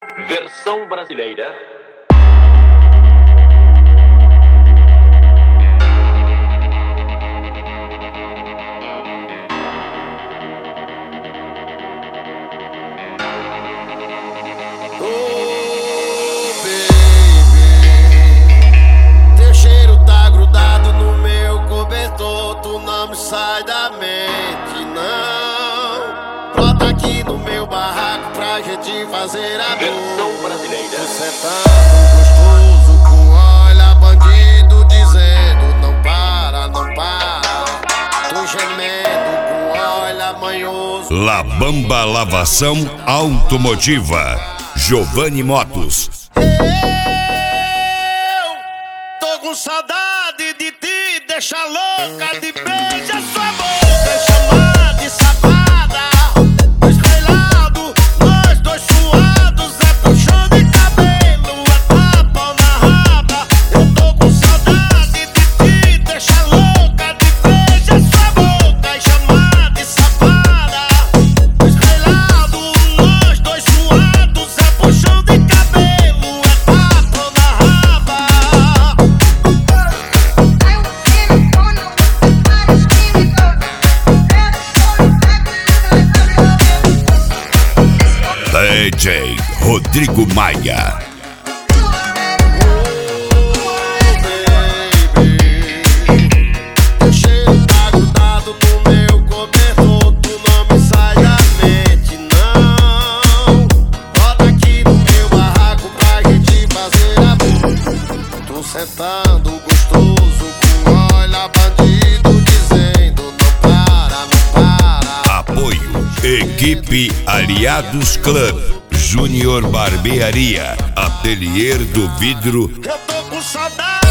Versão brasileira. Sai da mente, não. Brota aqui no meu barraco pra gente fazer amor. Versão brasileira. Você tá gostoso com olha bandido dizendo não para, não para. Tô gemendo com olha manhoso. La Bamba Lavação Automotiva. Giovanni Motos. Eu tô com saudade de ti, deixa louca de beija sua boca, chamar de safada. Dois bailado, nós dois suados, é puxão de cabelo, é tapa na raba. Eu tô com saudade de ti, deixa louca de beija sua boca, chamar de safada. Dois bailado, nós dois suados, é puxão de cabelo, é tapa na raba. DJ Rodrigo Maia. O cheiro tá grudado no meu cobertor, tu não me sai da mente, não. Bota aqui no meu barraco pra gente fazer amor. Tô sentando gostoso com olha bandido dizendo não para, não para. Apoio Equipe Aliados Club, Júnior Barbearia, Atelier do Vidro. Eu tô com saudade